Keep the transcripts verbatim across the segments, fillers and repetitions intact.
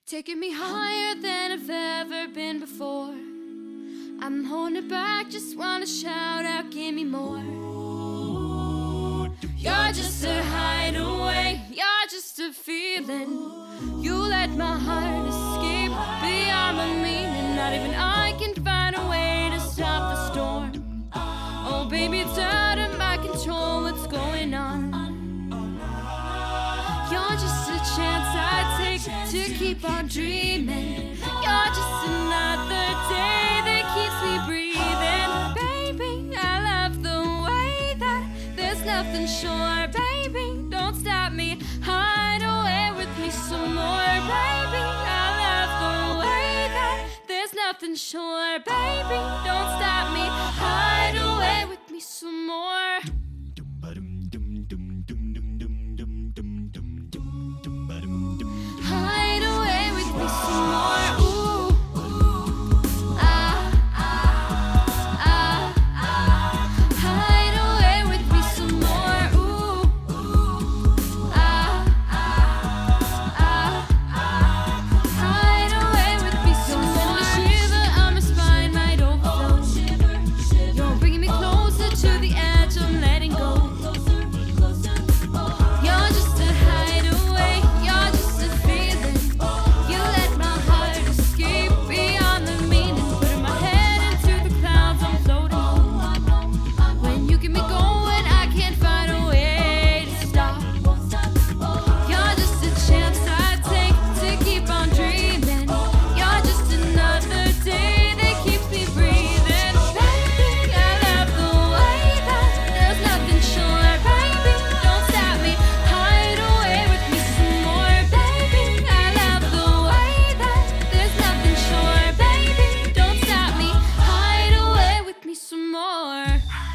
taking me higher than I've ever been before. I'm holding it back, just wanna shout out, give me more. You're just a hideaway, you're just a feeling. You let my heart escape beyond my meaning. Not even I can find a way to stop the storm. Oh baby, it's out of my control, what's going on? You're just a chance I take to keep on dreaming. You're just another day that keeps me breathing. Baby, I love the way that there's nothing sure. Baby, don't stop me, hide away with me some more. Baby, I love the way that there's nothing sure. Baby, don't stop me, hide away with me some more. Hide away with me some more. Ooh, ah, ah, ah, ah. Hide away with me some more. Ooh, ah, ah, ah, ah. Hide away with me some more. Send a shiver on my spine, might overflow. You're bringing me closer to the edge, I'm letting go. You're just a hideaway, you're just a feeling. You let my heart escape beyond the meaning. Putting my head into the clouds, I'm floating. When you get me going, I can't find a way to stop. You're just a chance I take to keep on dreaming. You're just another day that keeps me breathing. Baby, I love the way that there's nothing sure. Baby, don't stop me, hide away with me some more. Baby, I love the way that there's nothing sure. Baby, don't stop me, hide away with me some more.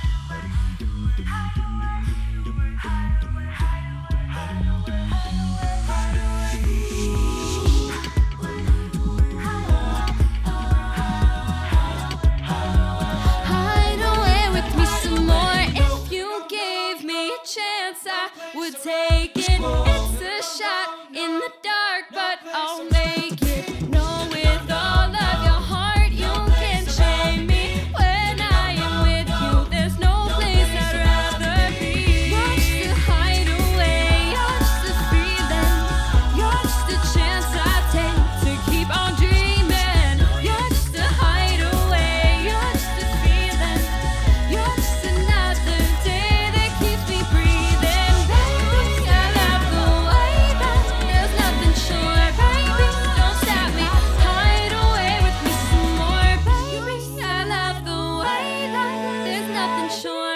Hide away with me some more. If you gave me a chance, I would take it. It's a shot in the dark, but I'll make it. Know with all of your heart you can shame me. When I am with you, there's no place I'd rather be. You're just a hideaway, you're just a feeling. You're just a chance I take to keep on dreaming. You're just a hideaway, you're just a feeling. You're just another day that keeps me breathing. Baby, I love the way that there's nothing sure. Baby, don't stop me, hide away with me some more. Baby, I love the way that there's nothing sure.